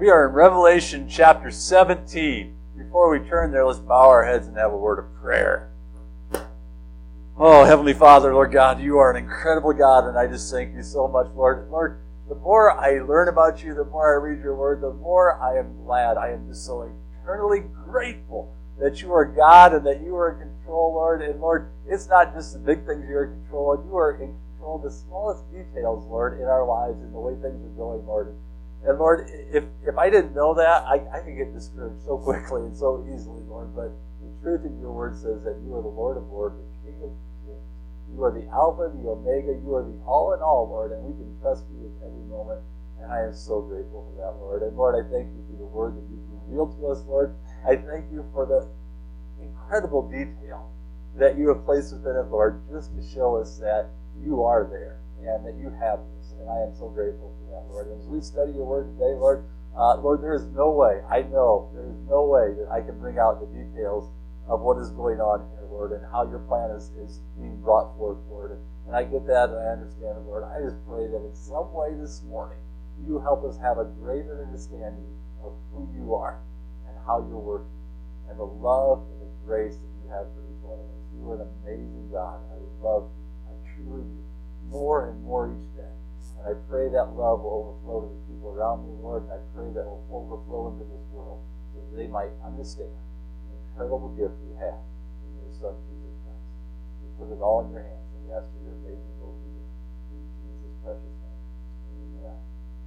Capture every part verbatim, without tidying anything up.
We are in Revelation chapter seventeen. Before we turn there, let's bow our heads and have a word of prayer. Oh, Heavenly Father, Lord God, you are an incredible God, and I just thank you so much, Lord. Lord, the more I learn about you, the more I read your word, the more I am glad. I am just so eternally grateful that you are God and that you are in control, Lord. And Lord, it's not just the big things you're in control of. You are in control of the smallest details, Lord, in our lives and the way things are going, Lord. And Lord, if if I didn't know that, I, I could get discouraged so quickly and so easily, Lord. But the truth of your word says that you are the Lord of Lords, the King of Kings. You are the Alpha, the Omega. You are the all in all, Lord, and we can trust you at every moment. And I am so grateful for that, Lord. And Lord, I thank you for the word that you've revealed to us, Lord. I thank you for the incredible detail that you have placed within it, Lord, just to show us that you are there and that you have this. And I am so grateful for that, Lord. As we study your word today, Lord, uh, Lord, there is no way, I know, there is no way that I can bring out the details of what is going on here, Lord, and how your plan is, is being brought forth, Lord. And I get that and I understand it, Lord. I just pray that in some way this morning, you help us have a greater understanding of who you are and how you're working and the love and the grace that you have for each one of us. You are an amazing God. I love you. I truly do. More and more each day. And I pray that love will overflow to the people around me, Lord, and I pray that will overflow into this world so that they might understand the incredible gift we have in your Son, Jesus Christ. We put it all in your hands, and we ask for your amazing obedience. In Jesus' precious name. Amen.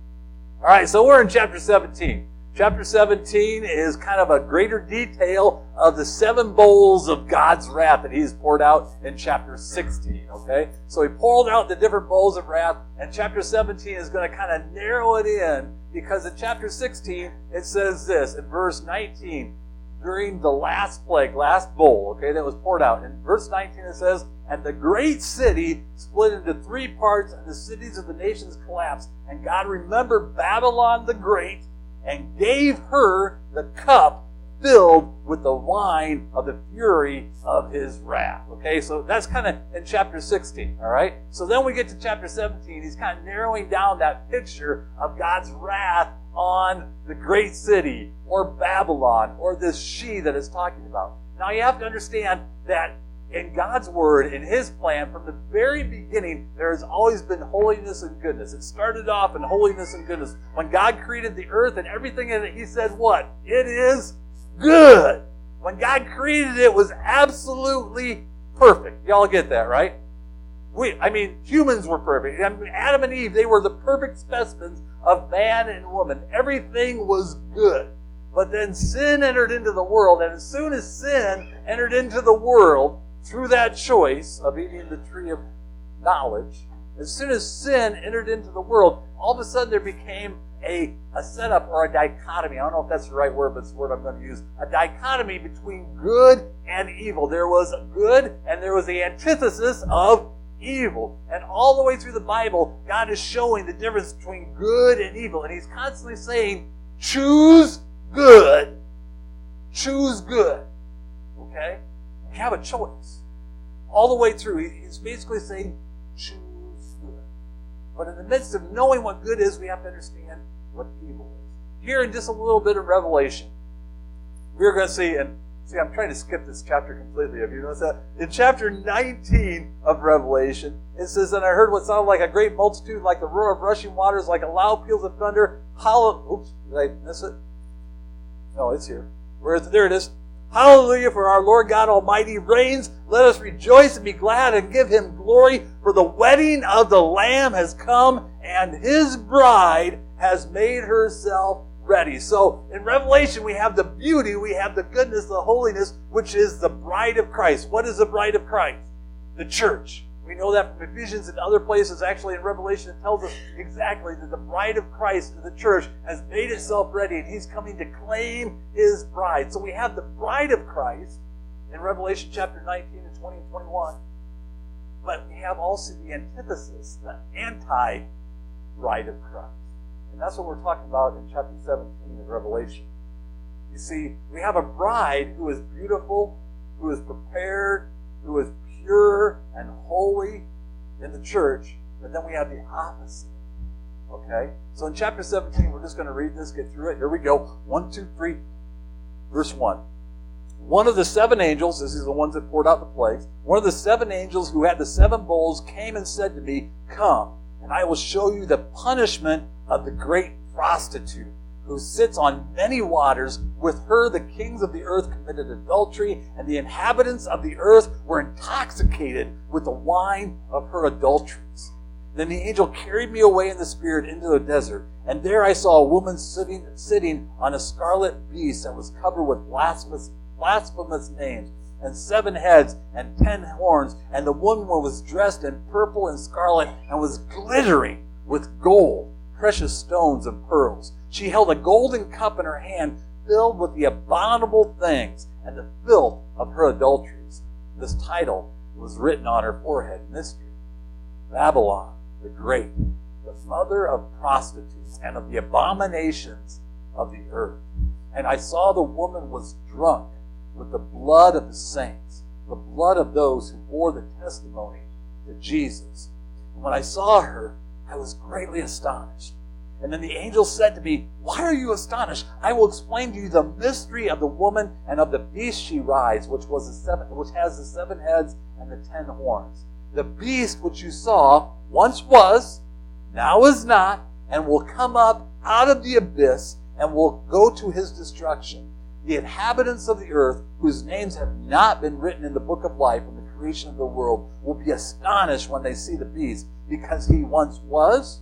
All right, so we're in chapter seventeen. Chapter seventeen is kind of a greater detail of the seven bowls of God's wrath that he's poured out in chapter sixteen, okay? So he poured out the different bowls of wrath, and chapter seventeen is going to kind of narrow it in, because in chapter sixteen, it says this, in verse nineteen, during the last plague, last bowl, okay, that was poured out. In verse nineteen, it says, and the great city split into three parts, and the cities of the nations collapsed. And God remembered Babylon the Great, and gave her the cup filled with the wine of the fury of his wrath. Okay, so that's kind of in chapter sixteen, all right? So then we get to chapter seventeen. He's kind of narrowing down that picture of God's wrath on the great city, or Babylon, or this she that it's talking about. Now you have to understand that in God's word, in his plan, from the very beginning, there has always been holiness and goodness. It started off in holiness and goodness. When God created the earth and everything in it, he said what? It is good. When God created it, it was absolutely perfect. Y'all get that, right? We, I mean, humans were perfect. I mean, Adam and Eve, they were the perfect specimens of man and woman. Everything was good. But then sin entered into the world, and as soon as sin entered into the world, through that choice of eating the tree of knowledge, as soon as sin entered into the world, all of a sudden there became a, a setup or a dichotomy. I don't know if that's the right word, but it's the word I'm going to use. A dichotomy between good and evil. There was good and there was the antithesis of evil. And all the way through the Bible, God is showing the difference between good and evil. And he's constantly saying, choose good. Choose good. Okay? You have a choice. All the way through, he's basically saying, choose good. But in the midst of knowing what good is, we have to understand what evil is. Here in just a little bit of Revelation, we're going to see, and see, I'm trying to skip this chapter completely. Have you noticed that? In chapter nineteen of Revelation, it says, and I heard what sounded like a great multitude, like the roar of rushing waters, like a loud peals of thunder. Hollow, oops, did I miss it? No, it's here. Where is it? There it is. Hallelujah, for our Lord God Almighty reigns. Let us rejoice and be glad and give him glory, for the wedding of the Lamb has come, and his bride has made herself ready. So in Revelation, we have the beauty, we have the goodness, the holiness, which is the bride of Christ. What is the bride of Christ? The church. We know that from Ephesians and other places. Actually, in Revelation, it tells us exactly that the bride of Christ, the church, has made itself ready, and he's coming to claim his bride. So we have the bride of Christ in Revelation chapter nineteen and twenty and twenty-one. But we have also the antithesis, the anti-bride of Christ. And that's what we're talking about in chapter seventeen of Revelation. You see, we have a bride who is beautiful, who is prepared, who is pure and holy in the church, but then we have the opposite. Okay? So in chapter seventeen, we're just going to read this, get through it. Here we go. One, two, three. Verse one. One of the seven angels, this is the ones that poured out the plagues, one of the seven angels who had the seven bowls came and said to me, "Come, and I will show you the punishment of the great prostitute, who sits on many waters. With her the kings of the earth committed adultery, and the inhabitants of the earth were intoxicated with the wine of her adulteries." Then the angel carried me away in the spirit into the desert, and there I saw a woman sitting, sitting on a scarlet beast that was covered with blasphemous, blasphemous names, and seven heads and ten horns, and the woman was dressed in purple and scarlet, and was glittering with gold, precious stones, and pearls. She held a golden cup in her hand, filled with the abominable things and the filth of her adulteries. This title was written on her forehead, Mystery, Babylon the Great, the mother of prostitutes and of the abominations of the earth. And I saw the woman was drunk with the blood of the saints, the blood of those who bore the testimony to Jesus. And when I saw her, I was greatly astonished. And then the angel said to me, "Why are you astonished? I will explain to you the mystery of the woman and of the beast she rides, which was the seven, which has the seven heads and the ten horns. The beast which you saw once was, now is not, and will come up out of the abyss and will go to his destruction. The inhabitants of the earth, whose names have not been written in the book of life from the creation of the world, will be astonished when they see the beast, because he once was,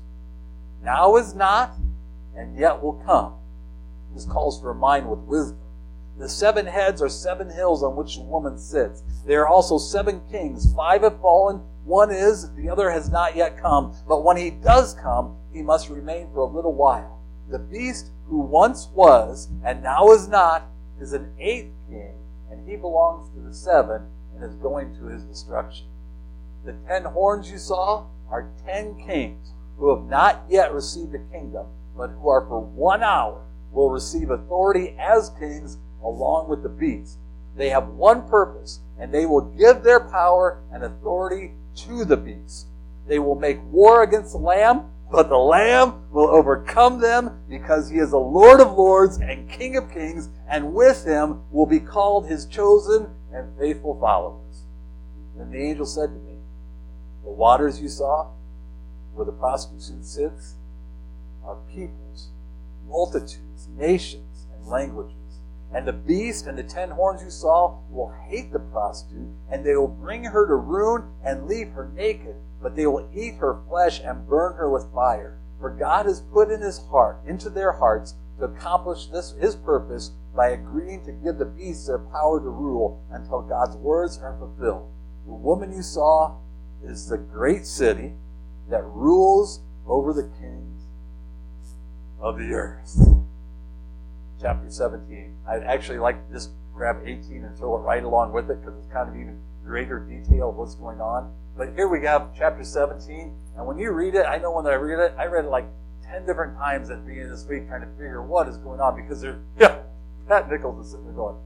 now is not, and yet will come." This calls for a mind with wisdom. The seven heads are seven hills on which the woman sits. There are also seven kings. Five have fallen. One is, the other has not yet come. But when he does come, he must remain for a little while. The beast who once was, and now is not, is an eighth king, and he belongs to the seven and is going to his destruction. The ten horns you saw are ten kings who have not yet received a kingdom, but who are for one hour will receive authority as kings along with the beast. They have one purpose, and they will give their power and authority to the beast. They will make war against the Lamb, but the Lamb will overcome them, because he is the Lord of lords and King of kings, and with him will be called his chosen and faithful followers. Then the angel said to me, "The waters you saw, where the prostitute sits, are peoples, multitudes, nations, and languages. And the beast and the ten horns you saw will hate the prostitute, and they will bring her to ruin and leave her naked, but they will eat her flesh and burn her with fire. For God has put in his heart, into their hearts, to accomplish this his purpose by agreeing to give the beasts their power to rule until God's words are fulfilled. The woman you saw is the great city that rules over the kings of the earth." Chapter seventeen. I'd actually like to just grab eighteen and throw it right along with it, because it's kind of even greater detail of what's going on. But here we have chapter seventeen, and when you read it, I know when I read it, I read it like ten different times at the beginning of this week trying to figure what is going on, because there, yeah, Pat Nichols is sitting there going,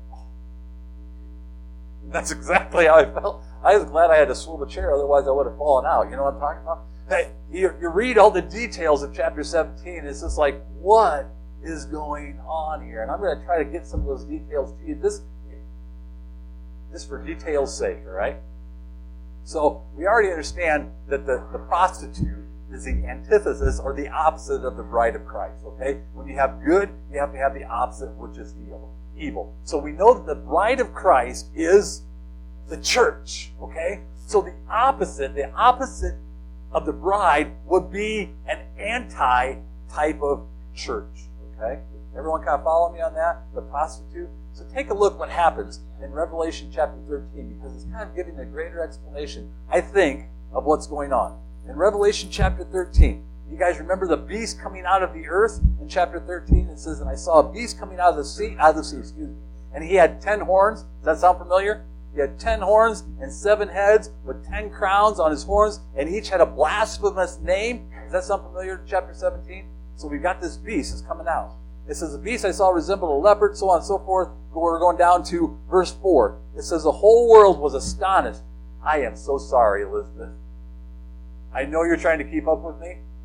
that's exactly how I felt. I was glad I had to swivel a chair, otherwise I would have fallen out. You know what I'm talking about? Hey, you, you read all the details of chapter seventeen, it's just like, what is going on here? And I'm going to try to get some of those details to you, just, just for detail's sake, all right? So we already understand that the, the prostitute is the antithesis or the opposite of the bride of Christ, okay? When you have good, you have to have the opposite, which is evil. Evil. So we know that the bride of Christ is the church, okay? So the opposite, the opposite of the bride would be an anti-type of church, okay? Everyone kind of follow me on that? The prostitute? So take a look what happens in Revelation chapter thirteen, because it's kind of giving a greater explanation, I think, of what's going on. In Revelation chapter thirteen, you guys remember the beast coming out of the earth? In chapter thirteen, it says, "And I saw a beast coming out of the sea, out of the sea, excuse me, and he had ten horns." Does that sound familiar? He had ten horns and seven heads with ten crowns on his horns, and each had a blasphemous name. Does that sound familiar? Chapter seventeen. So we've got this beast that's coming out. It says, "The beast I saw resembled a leopard," so on and so forth. We're going down to verse four. It says, "The whole world was astonished." I am so sorry, Elizabeth. I know you're trying to keep up with me,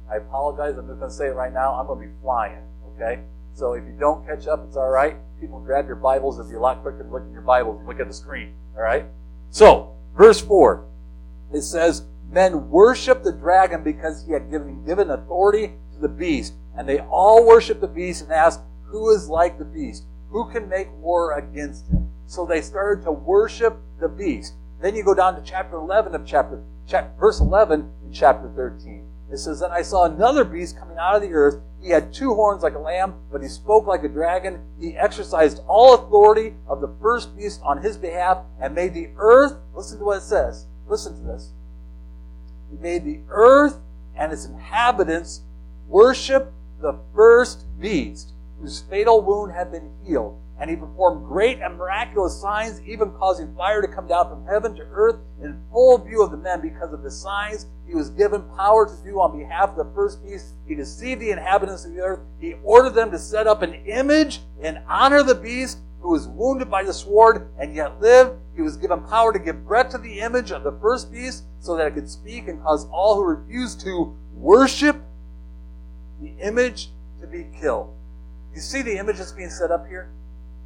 I apologize. I'm just going to say it right now. I'm going to be flying, okay? So if you don't catch up, it's all right. People grab your Bibles. It'll be a lot quicker to look at your Bibles and look at the screen, all right? So, verse four, it says, men worship the dragon because he had given, given authority to the beast. And they all worship the beast and asked, who is like the beast? Who can make war against him? So they started to worship the beast. Then you go down to chapter eleven of chapter, chapter verse eleven in chapter thirteen. It says, then I saw another beast coming out of the earth. He had two horns like a lamb, but he spoke like a dragon. He exercised all authority of the first beast on his behalf and made the earth, listen to what it says, listen to this. He made the earth and its inhabitants worship the first beast, whose fatal wound had been healed. And he performed great and miraculous signs, even causing fire to come down from heaven to earth in full view of the men. Because of the signs he was given power to do on behalf of the first beast, he deceived the inhabitants of the earth. He ordered them to set up an image in honor of the beast, who was wounded by the sword and yet lived. He was given power to give breath to the image of the first beast, so that it could speak and cause all who refused to worship the image to be killed. You see the image that's being set up here?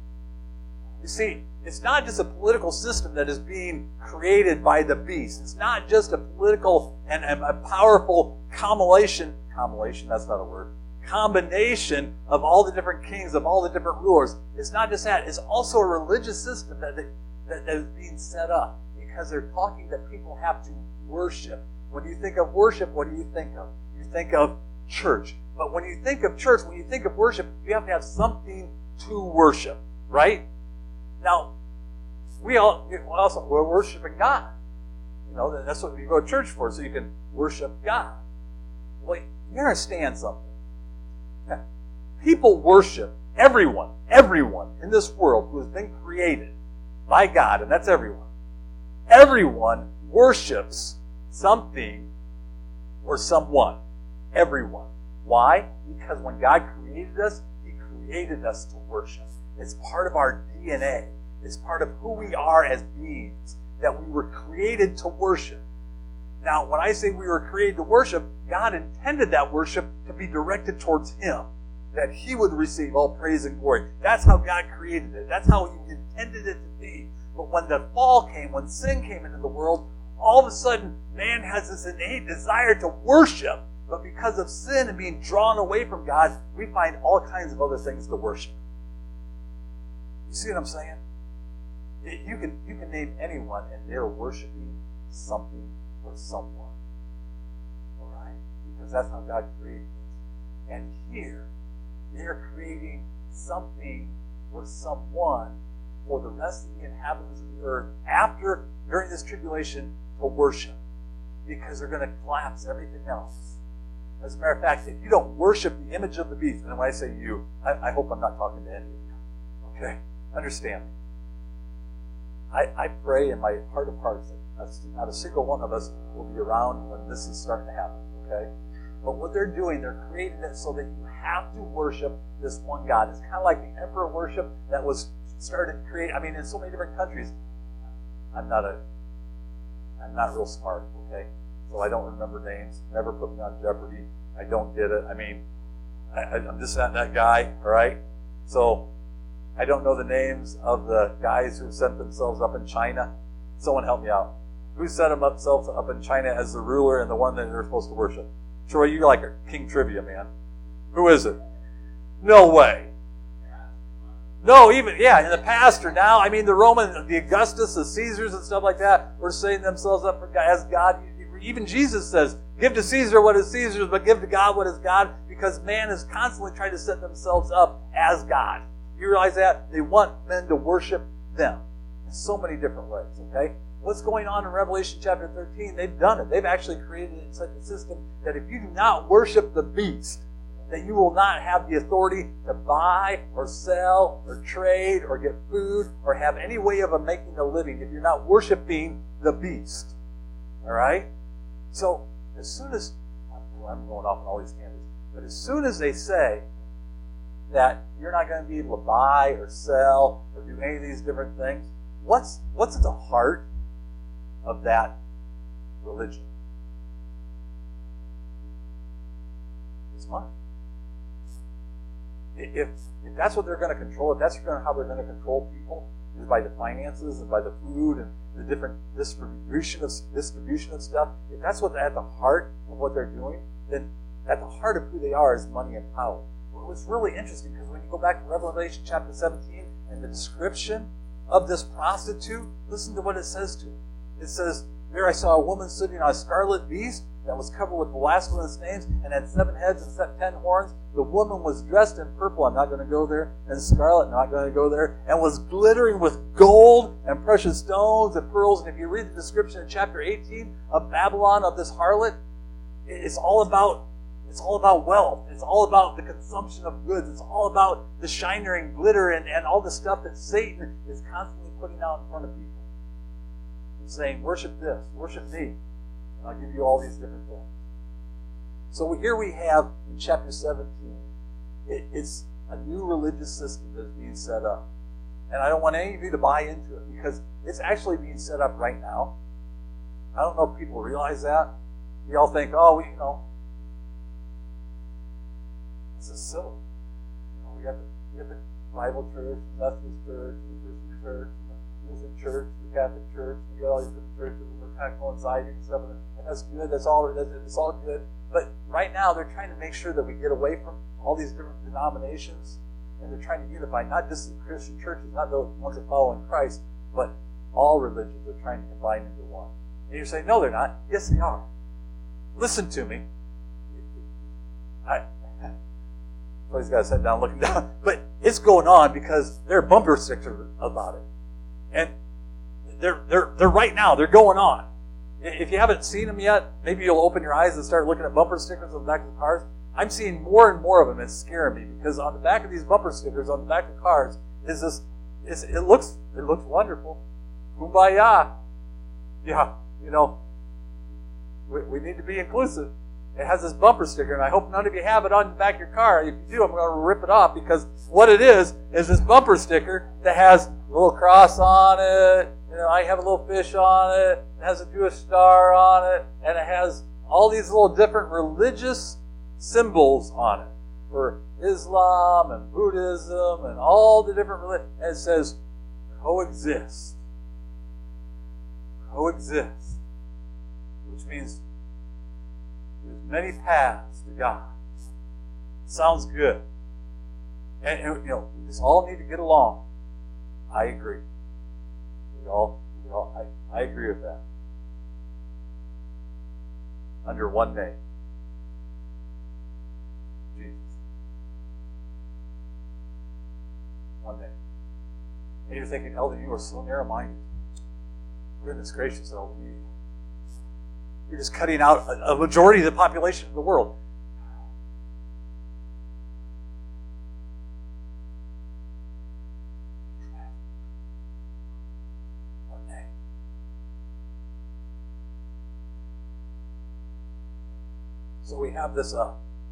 You see, it's not just a political system that is being created by the beast. It's not just a political and, and a powerful combination, combination, that's not a word, combination of all the different kings, of all the different rulers. It's not just that. It's also a religious system that, that, that is being set up, because they're talking that people have to worship. When you think of worship, what do you think of? You think of church. But when you think of church, when you think of worship, you have to have something to worship, right? Now, we all we also we're worshiping God. You know, that's what you go to church for, so you can worship God. Well, you understand something. People worship everyone, everyone in this world who has been created by God, and that's everyone. Everyone worships something or someone. Everyone. Why? Because when God created us, He created us to worship. It's part of our D N A. It's part of who we are as beings, that we were created to worship. Now, when I say we were created to worship, God intended that worship to be directed towards Him, that He would receive all praise and glory. That's how God created it. That's how He intended it to be. But when the fall came, when sin came into the world, all of a sudden, man has this innate desire to worship. But because of sin and being drawn away from God, we find all kinds of other things to worship. You see what I'm saying? You can, you can name anyone and they're worshiping something or someone. All right? Because that's how God created us. And here, they're creating something or someone for the rest of the inhabitants of the earth after, during this tribulation, to worship. Because they're going to collapse everything else. As a matter of fact, if you don't worship the image of the beast, and when I say you, I, I hope I'm not talking to any of you. Okay? Understand me. I, I pray in my heart of hearts that not a single one of us will be around when this is starting to happen. Okay? But what they're doing, they're creating it so that you have to worship this one God. It's kind of like the emperor worship that was started creating. I mean, in so many different countries. I'm not a, I'm not real smart. Okay, so I don't remember names. Never put me on Jeopardy. I don't get it. I mean, I, I'm just not that guy. All right, so I don't know the names of the guys who set themselves up in China. Someone help me out. Who set themselves up in China as the ruler and the one that they're supposed to worship? Troy, you're like a king trivia man. Who is it? No way. No, even, yeah, in the past or now, I mean, the Roman, the Augustus, the Caesars and stuff like that were setting themselves up for God, as God. Even Jesus says, give to Caesar what is Caesar's, but give to God what is God, because man is constantly trying to set themselves up as God. You realize that? They want men to worship them in so many different ways, okay? What's going on in Revelation chapter thirteen? They've done it. They've actually created such a system that if you do not worship the beast, that you will not have the authority to buy or sell or trade or get food or have any way of making a living if you're not worshiping the beast. All right? So, as soon as, I'm going off on all these tangents, but as soon as they say that you're not going to be able to buy or sell or do any of these different things, what's, what's at the heart of that religion? It's money. If, if that's what they're going to control, if that's how they're going to control people, is by the finances and by the food and the different distribution of distribution of stuff, if that's what's at the heart of what they're doing, then at the heart of who they are is money and power. Well, it's really interesting because when you go back to Revelation chapter seventeen and the description of this prostitute, listen to what it says to it. It says, "There I saw a woman sitting on a scarlet beast that was covered with blasphemous names and had seven heads and set ten horns. The woman was dressed in purple," I'm not going to go there, "and scarlet," not going to go there, "and was glittering with gold and precious stones and pearls." And if you read the description in chapter eighteen of Babylon, of this harlot, it's all about it's all about wealth. It's all about the consumption of goods. It's all about the shiner and glitter and, and all the stuff that Satan is constantly putting out in front of people. He's saying, worship this, worship me, and I'll give you all these different things. So here we have in chapter seventeen, it, it's a new religious system that's being set up. And I don't want any of you to buy into it because it's actually being set up right now. I don't know if people realize that. You all think, oh, we, you know, this is silly. You know, we got the, we got the Bible church, the Methodist church, the Christian church, the Lutheran church, the Catholic church. We got all these different churches and we're kind of coinciding and stuff. And that's good. That's all. That's, it's all good. But right now, they're trying to make sure that we get away from all these different denominations, and they're trying to unify not just the Christian churches, not the ones that follow in Christ, but all religions. They're trying to combine into one. And you're saying, no, they're not. Yes, they are. Listen to me. I. Somebody's got to sit down looking down. But it's going on because there are bumper stickers about it. And they're they're they're right now, they're going on. If you haven't seen them yet, maybe you'll open your eyes and start looking at bumper stickers on the back of the cars. I'm seeing more and more of them. It's scaring me because on the back of these bumper stickers on the back of cars is this is it looks it looks wonderful. Kumbaya. Yeah, you know, we, we need to be inclusive. It has this bumper sticker, and I hope none of you have it on the back of your car. If you do, I'm going to rip it off because what it is is this bumper sticker that has a little cross on it. You know, I have a little fish on it. It has a Jewish star on it, and it has all these little different religious symbols on it for Islam and Buddhism and all the different religions. And it says coexist, coexist, which means there's many paths to God. Sounds good. And, and you know, we just all need to get along. I agree. We all, we all I, I agree with that. Under one name. Jesus. One name. And you're thinking, Elder, you are so narrow-minded. Goodness gracious, Elder. You, You're just cutting out a, a majority of the population of the world. One name. So we have this. Uh,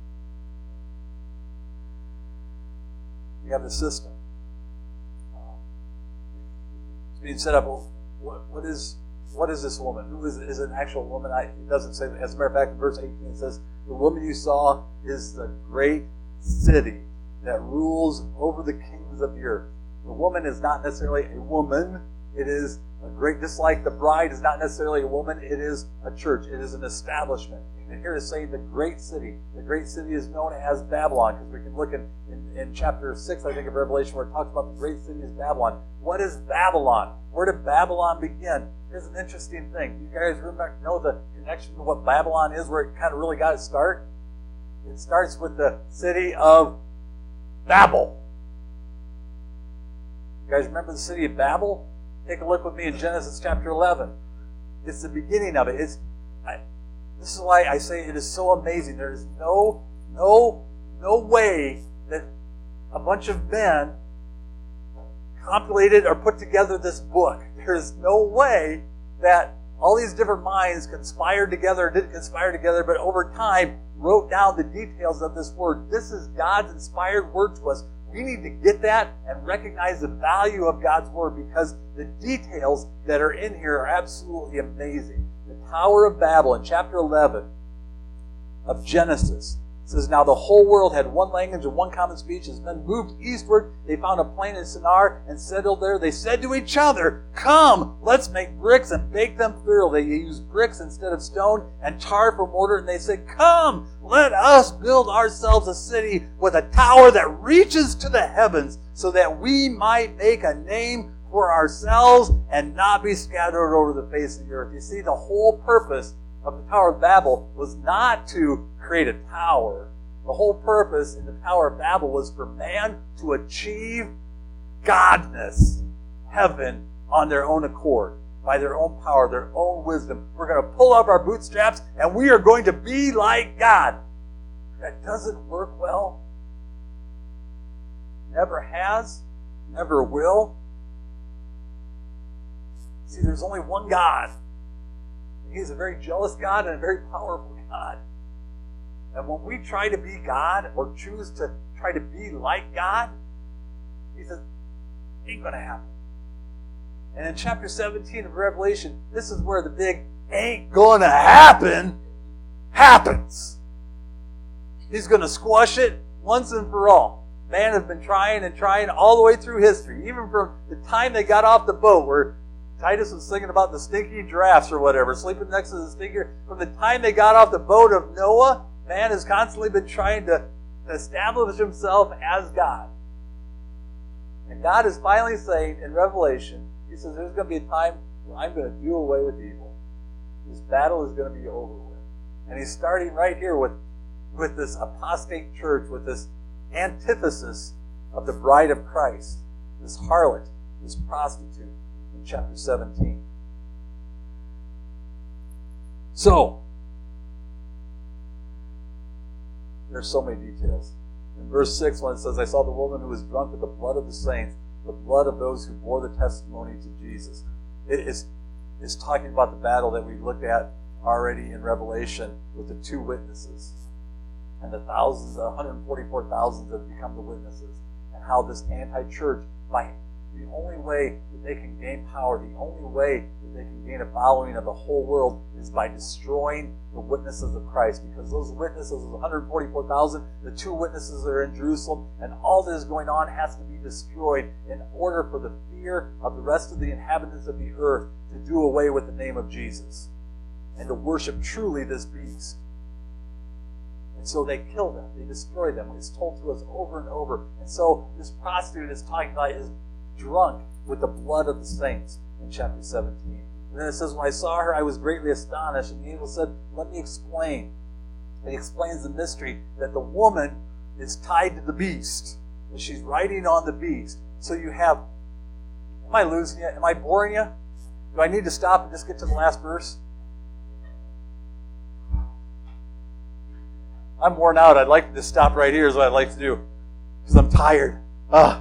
we have this system. Uh, it's being set up. What, what is? What is this woman? Who is, is an actual woman? I, it doesn't say. As a matter of fact, in verse eighteen it says, "The woman you saw is the great city that rules over the kings of the earth." The woman is not necessarily a woman. It is a great, just like the bride is not necessarily a woman. It is a church. It is an establishment. And here is saying the great city. The great city is known as Babylon, because we can look in, in, in chapter six, I think, of Revelation, where it talks about the great city is Babylon. What is Babylon? Where did Babylon begin? Here's an interesting thing. You guys remember, know the connection to what Babylon is, where it kind of really got its start? It starts with the city of Babel. You guys remember the city of Babel? Take a look with me in Genesis chapter eleven. It's the beginning of it. It's I, this is why I say it is so amazing. There is no, no, no way that a bunch of men compilated or put together this book. There is no way that all these different minds conspired together, didn't conspire together, but over time wrote down the details of this word. This is God's inspired word to us. We need to get that and recognize the value of God's word, because the details that are in here are absolutely amazing. The Tower of Babel in chapter eleven of Genesis It says, now the whole world had one language and one common speech. As men moved eastward, they found a plain in Shinar and settled there. They said to each other, come, let's make bricks and bake them thoroughly. They used bricks instead of stone and tar for mortar. And they said, come, let us build ourselves a city with a tower that reaches to the heavens, so that we might make a name for ourselves and not be scattered over the face of the earth. You see, the whole purpose of the Tower of Babel was not to create a tower. The whole purpose in the Tower of Babel was for man to achieve godness, heaven, on their own accord, by their own power, their own wisdom. We're going to pull up our bootstraps and we are going to be like God. That doesn't work well. Never has, never will. See, there's only one God. He's a very jealous God and a very powerful God. And when we try to be God or choose to try to be like God, he says, ain't going to happen. And in chapter seventeen of Revelation, this is where the big ain't going to happen happens. He's going to squash it once and for all. Man has been trying and trying all the way through history, even from the time they got off the boat where Titus was singing about the stinky giraffes or whatever, sleeping next to the stinker. From the time they got off the boat of Noah, man has constantly been trying to establish himself as God. And God is finally saying in Revelation, he says there's going to be a time where I'm going to do away with evil. This battle is going to be over with. And he's starting right here with, with this apostate church, with this antithesis of the bride of Christ, this harlot, this prostitute, in chapter seventeen. So, there's so many details. In verse six, when it says, I saw the woman who was drunk with the blood of the saints, the blood of those who bore the testimony to Jesus. It is it's talking about the battle that we looked at already in Revelation with the two witnesses. And the thousands, the one hundred forty-four thousand that have become the witnesses. And how this anti-church, by the only way that they can gain power, the only way that they can gain a following of the whole world is by destroying the witnesses of Christ. Because those witnesses, those one hundred forty-four thousand, the two witnesses that are in Jerusalem, and all that is going on has to be destroyed in order for the fear of the rest of the inhabitants of the earth to do away with the name of Jesus and to worship truly this beast. And so they kill them. They destroy them. It's told to us over and over. And so this prostitute is talking about is drunk with the blood of the saints in chapter seventeen. And then it says, when I saw her, I was greatly astonished. And the angel said, let me explain. And he explains the mystery that the woman is tied to the beast. And she's riding on the beast. So you have, am I losing you? Am I boring you? Do I need to stop and just get to the last verse? I'm worn out. I'd like to just stop right here is what I'd like to do. Because I'm tired. Ah.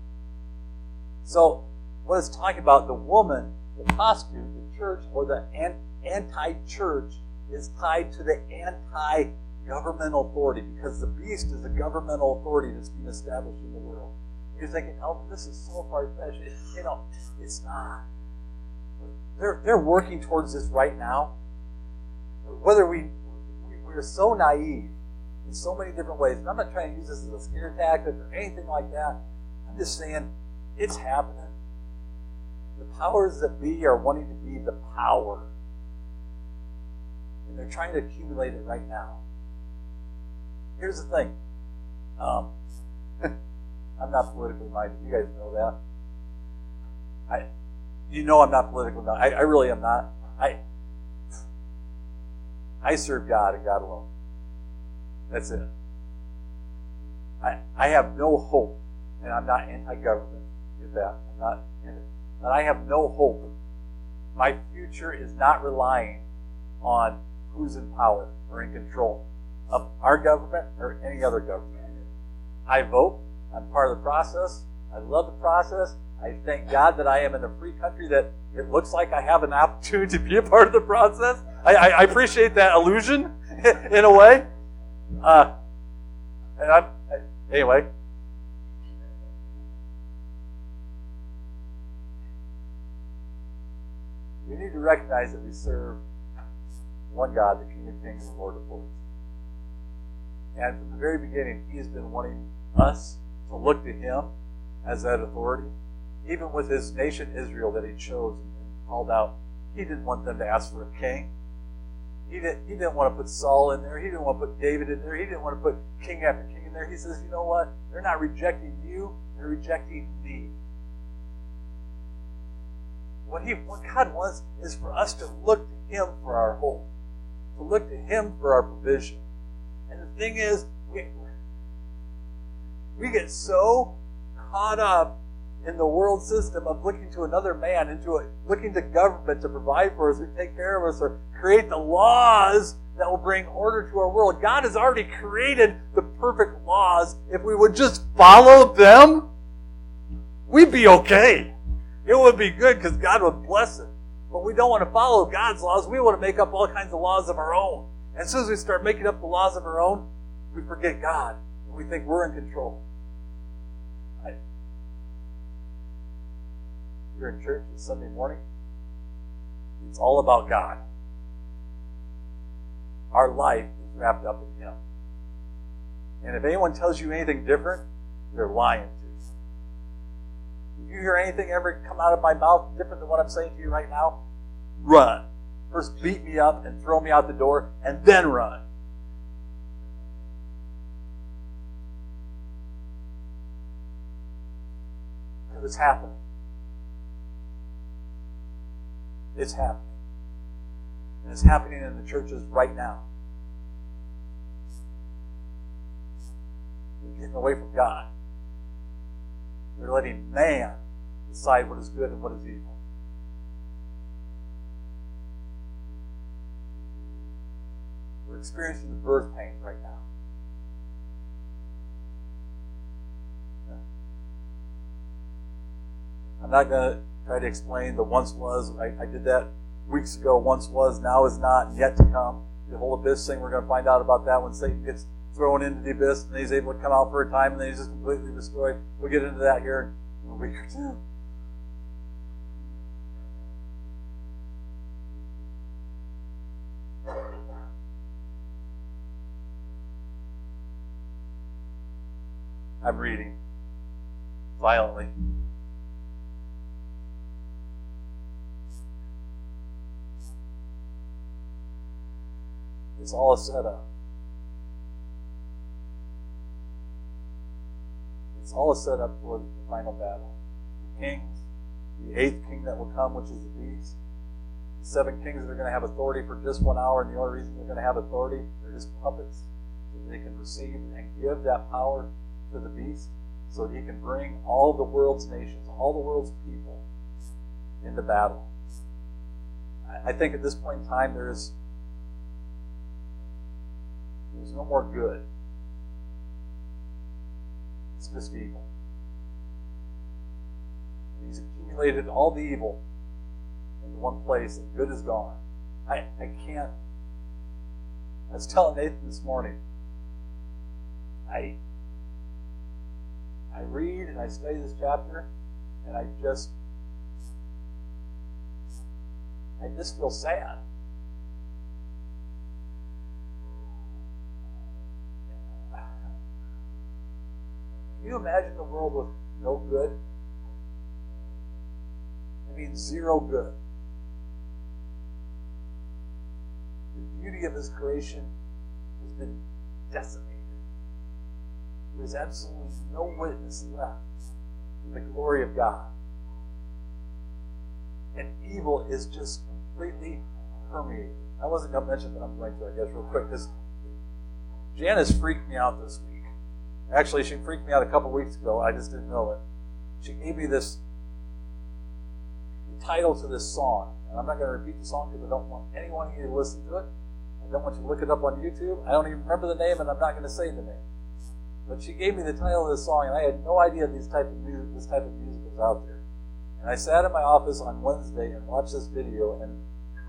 So, what it's talking about, the woman, the prostitute, the church, or the anti-church is tied to the anti-governmental authority because the beast is a governmental authority that's being established in the world. You're thinking, oh, this is so far-fetched. You know, it's not. They're, they're working towards this right now. Whether we, we're so naive in so many different ways, and I'm not trying to use this as a scare tactic or anything like that. I'm just saying, it's happening. The powers that be are wanting to be the power. And they're trying to accumulate it right now. Here's the thing. Um, I'm not politically minded. You guys know that. I, you know I'm not politically minded. I, I really am not. I, I serve God and God alone. That's it. I, I have no hope, and I'm not anti-government. Get that? I'm not in it. And I have no hope. My future is not relying on who's in power or in control of our government or any other government. I vote. I'm part of the process. I love the process. I thank God that I am in a free country that it looks like I have an opportunity to be a part of the process. I, I, I appreciate that illusion in a way. Uh, and I'm, anyway. We need to recognize that we serve one God, the King of Kings and Lord of Lords. And from the very beginning, He has been wanting us to look to Him as that authority. Even with His nation Israel that He chose and called out, He didn't want them to ask for a king. He didn't, he didn't want to put Saul in there. He didn't want to put David in there. He didn't want to put king after king in there. He says, you know what? They're not rejecting you. They're rejecting me. What, he, what God wants is for us to look to Him for our hope, to look to Him for our provision. And the thing is, we, we get so caught up in the world system of looking to another man, into a, looking to government to provide for us or take care of us or create the laws that will bring order to our world. God has already created the perfect laws. If we would just follow them, we'd be okay. It would be good because God would bless it. But we don't want to follow God's laws. We want to make up all kinds of laws of our own. And as soon as we start making up the laws of our own, we forget God. And we think we're in control. I, you're in church on Sunday morning, it's all about God. Our life is wrapped up in Him. And if anyone tells you anything different, they're lying to you. If you hear anything ever come out of my mouth different than what I'm saying to you right now, run. First beat me up and throw me out the door, and then run. Because it's happening. It's happening. And it's happening in the churches right now. They're getting away from God. They're letting man decide what is good and what is evil. We're experiencing the birth pains right now. I'm not going to try to explain the once was. I, I did that weeks ago. Once was, now is not, and yet to come. The whole abyss thing, we're going to find out about that when Satan gets thrown into the abyss and he's able to come out for a time and then he's just completely destroyed. We'll get into that here in a week or two. I'm reading violently. It's all a setup. It's all a setup for the final battle. The kings, the eighth king that will come, which is the beast. The seven kings that are going to have authority for just one hour, and the only reason they're going to have authority, they're just puppets, so that they can receive and give that power to the beast, so that he can bring all the world's nations, all the world's people into battle. I think at this point in time, there's there's no more good. It's just evil. He's accumulated all the evil into one place, and good is gone. I, I can't. I was telling Nathan this morning, I I read and I study this chapter, and I just I just feel sad. Can you imagine a world with no good? I mean, zero good. The beauty of His creation has been decimated. There's absolutely no witness left to the glory of God. And evil is just completely permeated. I wasn't going to mention, but I'm going to, I guess, real quick, because Janice freaked me out this week. Actually, she freaked me out a couple weeks ago. I just didn't know it. She gave me this title to this song. And I'm not going to repeat the song because I don't want anyone of you to listen to it. I don't want you to look it up on YouTube. I don't even remember the name, and I'm not going to say the name. But she gave me the title of this song, and I had no idea these type of music, this type of music was out there. And I sat in my office on Wednesday and watched this video, and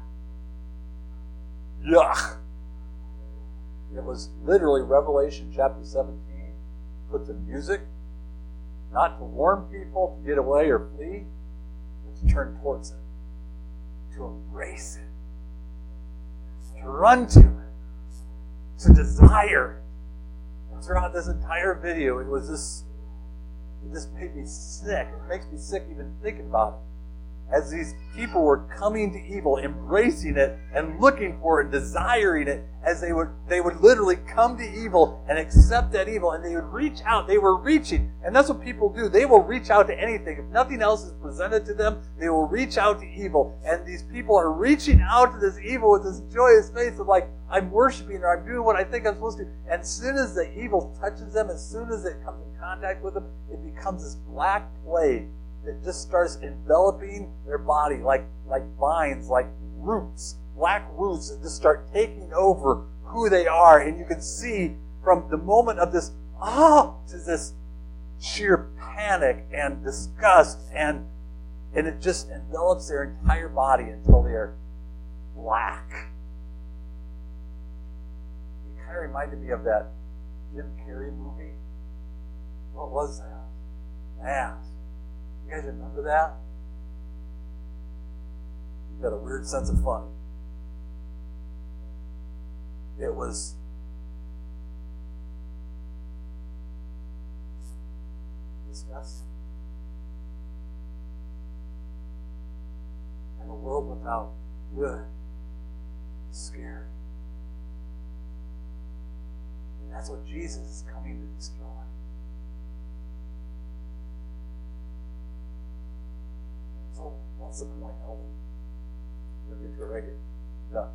yuck! It was literally Revelation chapter seventeen. Put the music, not to warn people to get away or flee, but to turn towards it, to embrace it, to run to it, to desire it. throughout this entire video, it was just, it just made me sick. It makes me sick even thinking about it. As these people were coming to evil, embracing it and looking for it, desiring it, as they would they would literally come to evil and accept that evil, and they would reach out. They were reaching, and that's what people do. They will reach out to anything. If nothing else is presented to them, they will reach out to evil. And these people are reaching out to this evil with this joyous face of like, I'm worshiping or I'm doing what I think I'm supposed to. And as soon as the evil touches them, as soon as it comes in contact with them, it becomes this black plague that just starts enveloping their body like, like vines, like roots, black roots that just start taking over who they are. And you can see from the moment of this, ah, to this sheer panic and disgust, and, and it just envelops their entire body until they are black. It kind of reminded me of that Jim Carrey movie. What was that? Mask. You guys remember that? You've got a weird sense of fun. It was disgusting. And a world without good is scary. And that's what Jesus is coming to destroy. So, what's the point? Oh, we're going to get to it right here. Done.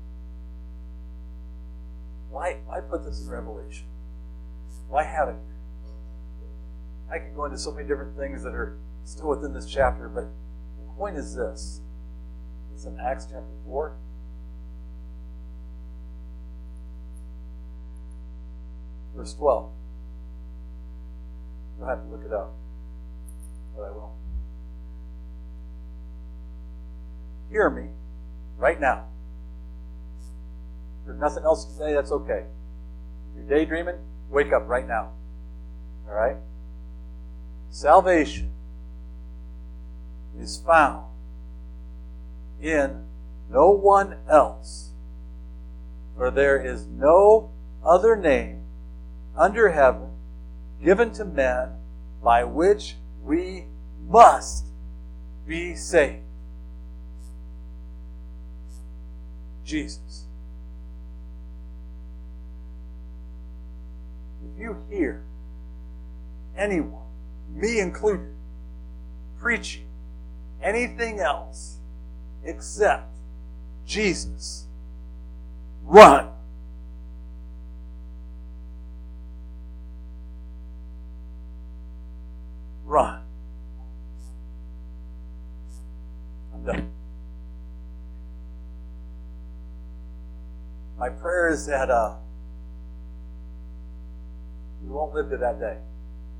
Why, why put this in Revelation? Why have it here? I could go into so many different things that are still within this chapter, but the point is this. It's in Acts chapter four. Verse twelve. You'll have to look it up, but I will. Hear me right now. If there's nothing else to say, that's okay. If you're daydreaming, wake up right now. All right? Salvation is found in no one else, for there is no other name under heaven given to men by which we must be saved. Jesus. If you hear anyone, me included, preaching anything else except Jesus, run. Run. I'm done. My prayer is that uh, we won't live to that day.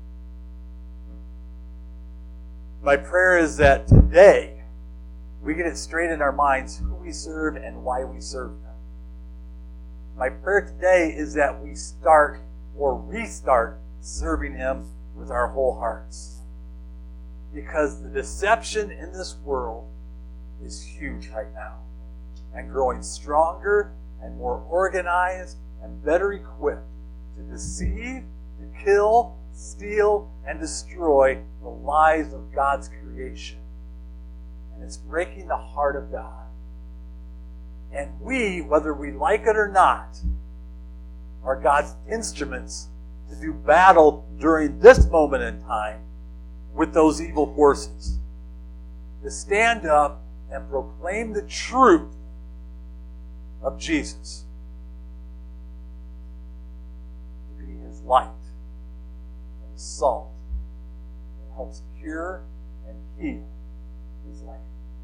My prayer is that today we get it straight in our minds who we serve and why we serve them. My prayer today is that we start or restart serving Him with our whole hearts. Because the deception in this world is huge right now and growing stronger and more organized and better equipped to deceive, to kill, steal, and destroy the lives of God's creation. And it's breaking the heart of God. And we, whether we like it or not, are God's instruments to do battle during this moment in time with those evil forces. To stand up and proclaim the truth of Jesus. To be His light and salt that helps cure and heal His land.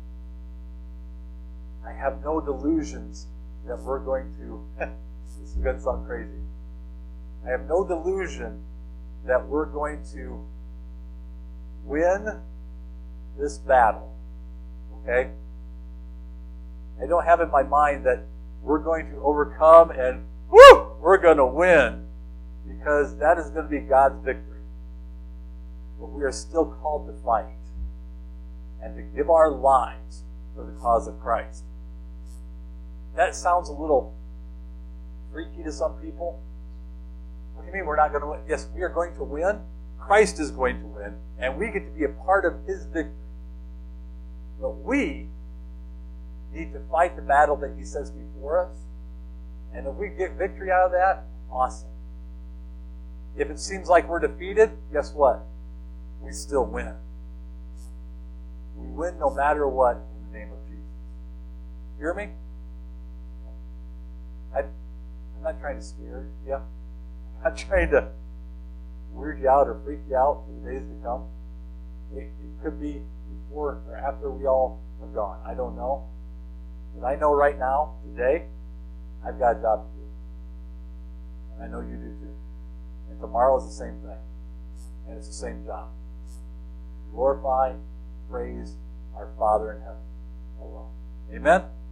I have no delusions that we're going to, this is going to sound crazy. I have no delusion that we're going to win this battle. Okay? I don't have in my mind that we're going to overcome and woo, we're going to win, because that is going to be God's victory. But we are still called to fight and to give our lives for the cause of Christ. That sounds a little freaky to some people. What do you mean we're not going to win? Yes, we are going to win. Christ is going to win, and we get to be a part of his victory. But we need to fight the battle that he says before us. And if we get victory out of that, awesome. If it seems like we're defeated, guess what? We still win. We win no matter what in the name of Jesus. You hear me? I, I'm not trying to scare you. I'm not trying to weird you out or freak you out for the days to come. It, it could be before or after we all are gone. I don't know. But I know right now, today, I've got a job to do. And I know you do too. And tomorrow is the same thing. And it's the same job. Glorify, praise our Father in heaven alone. Amen?